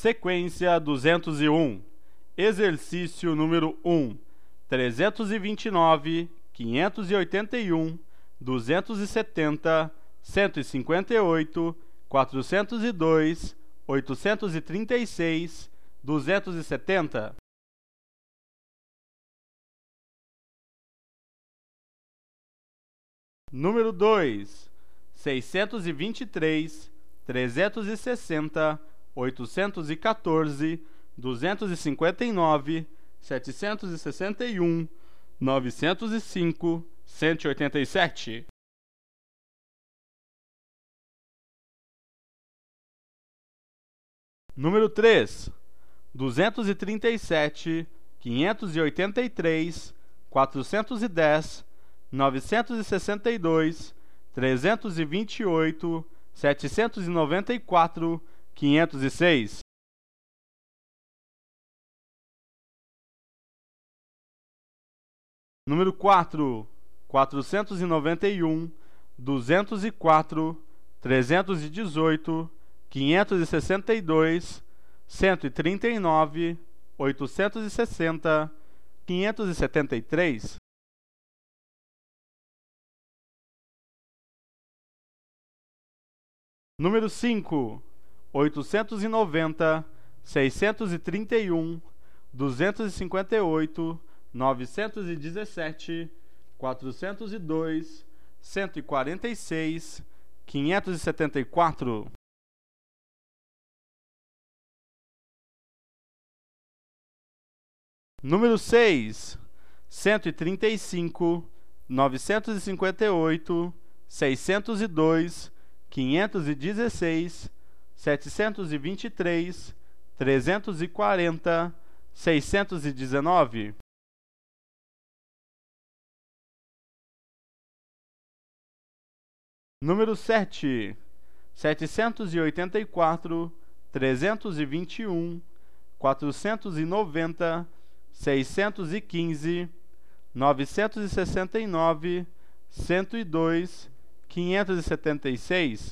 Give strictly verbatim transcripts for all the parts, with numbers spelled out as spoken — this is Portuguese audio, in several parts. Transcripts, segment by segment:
Sequência duzentos e um. Exercício número um. trezentos e vinte e nove, quinhentos e oitenta e um, duzentos e setenta, cento e cinquenta e oito, quatrocentos e dois, oitocentos e trinta e seis, duzentos e setenta. Número dois. seiscentos e vinte e três, trezentos e sessenta, oitocentos e quatorze, duzentos e cinquenta e nove, setecentos e sessenta e um, novecentos e cinco, cento e oitenta e sete. Número três. duzentos e trinta e sete, quinhentos e oitenta e três, quatrocentos e dez, novecentos e sessenta e dois, trezentos e vinte e oito, setecentos e noventa e quatro, quinhentos e seis. Número quatro. quatrocentos e noventa e um, duzentos e quatro, trezentos e dezoito, quinhentos e sessenta e dois, cento e trinta e nove, oitocentos e sessenta, quinhentos e setenta e três. Número cinco. oitocentos e noventa, seiscentos e trinta e um, duzentos e cinquenta e oito, novecentos e dezessete, quatrocentos e dois, cento e quarenta e seis, quinhentos e setenta e quatro. Número seis. cento e trinta e cinco, novecentos e cinquenta e oito, seiscentos e dois, quinhentos e dezesseis, setecentos e vinte e três, trezentos e quarenta, seiscentos e dezenove. Número sete. setecentos e oitenta e quatro, trezentos e vinte e um, quatrocentos e noventa, seiscentos e quinze, novecentos e sessenta e nove, cento e dois, quinhentos e setenta e seis.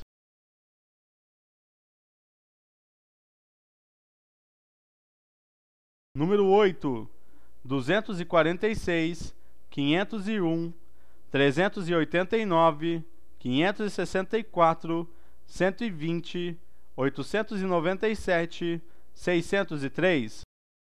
Número oito. duzentos e quarenta e seis, quinhentos e um, trezentos e oitenta e nove, quinhentos e sessenta e quatro, cento e vinte, oitocentos e noventa e sete, seiscentos e três.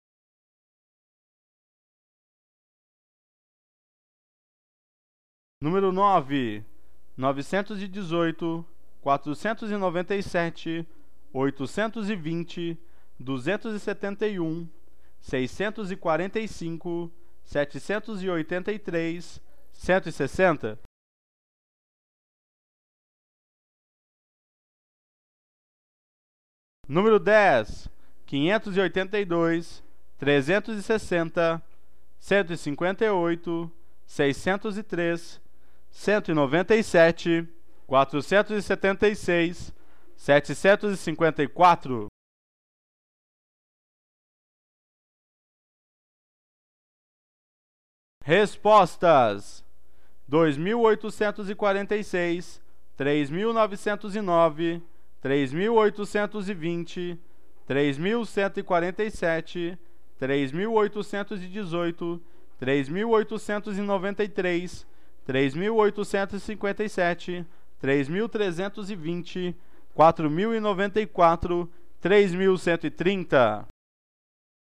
Número nove. novecentos e dezoito, quatrocentos e noventa e sete, oitocentos e vinte, duzentos e setenta e um, seiscentos e quarenta e cinco, setecentos e oitenta e três, cento e sessenta. Número dez. quinhentos e oitenta e dois, trezentos e sessenta, cento e cinquenta e oito, seiscentos e três, cento e noventa e sete, quatrocentos e setenta e seis, setecentos e cinquenta e quatro. Respostas: dois mil oitocentos e quarenta e seis, três mil novecentos e nove, três mil oitocentos e vinte, três mil cento e quarenta e sete, três mil oitocentos e dezoito, três mil oitocentos e noventa e três, três mil oitocentos e cinquenta e sete, três mil trezentos e vinte, quatro mil e noventa e quatro, três mil cento e trinta.